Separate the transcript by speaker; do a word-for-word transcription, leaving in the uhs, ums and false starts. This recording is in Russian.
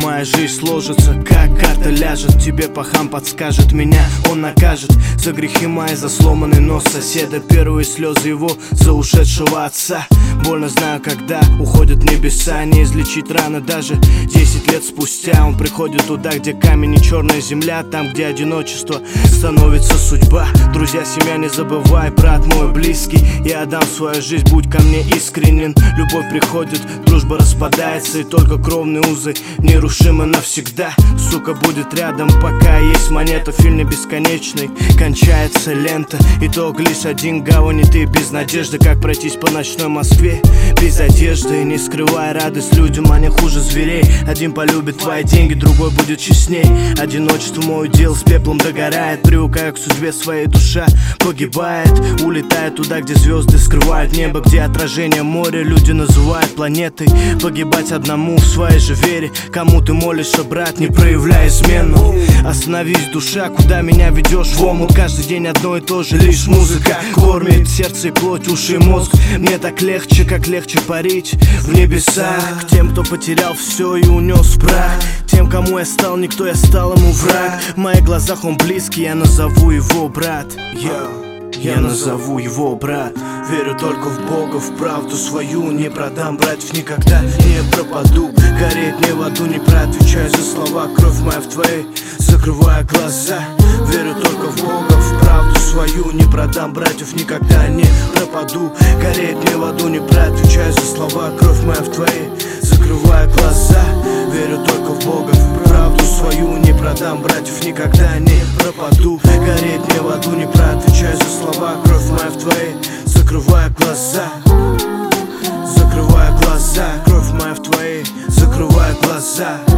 Speaker 1: моя жизнь сложится, как карта ляжет. Тебе пахам подскажет, меня он накажет за грехи мои, за сломанный нос соседа, первые слезы его за ушедшего отца. Больно знаю, когда уходят небеса, не излечить раны даже десять лет спустя. Он приходит туда, где камень и черная земля, там, где одиночество становится судьба. Друзья, семья, не забывай, брат мой близкий, я отдам свою жизнь, будь ко мне искренен. Любовь приходит, дружба распадается, и только кровные узы нерушимы навсегда. Сука будет рядом, пока есть монета. В фильме бесконечный кончается лента, итог лишь один: гавань, и ты без надежды. Как пройтись по ночной Москве без одежды, не скрывая радость людям, они хуже зверей. Один полюбит твои деньги, другой будет честней. Одиночество мой удел, с пеплом догорает. Привыкая к судьбе своей, душа погибает. Улетает туда, где звезды скрывают небо, где отражение моря люди называют планетой. Погибать одному в своей же вере. Кому ты молишься, брат, не проявляй измену. Остановись, душа, куда меня ведешь в омут? Каждый день одно и то же, лишь музыка кормит сердце и плоть, уши и мозг. Мне так легче, как легче парить в небесах. К тем, кто потерял все и унес прах, тем, кому я стал никто, я стал ему враг. В моих глазах он близкий, я назову его брат. Я, я назову его брат. Верю только в Бога, в правду свою. Не продам братьев, никогда не пропаду. Гореть мне в аду, не проотвечаю за слова. Кровь моя в твоей, закрывая глаза. Верю только в Бога, в правду свою. Не продам братьев, никогда не пропаду. Гореть мне в аду, не проотвечаю за слова. Кровь моя в твоей, закрывая глаза. Верю только в Бога, в правду свою. Не продам братьев, никогда не пропаду. Гореть мне в аду, не проотвечаю за слова. Кровь моя в твоей, закрывая глаза. Закрывая глаза. Кровь моя в твоей, закрывая глаза.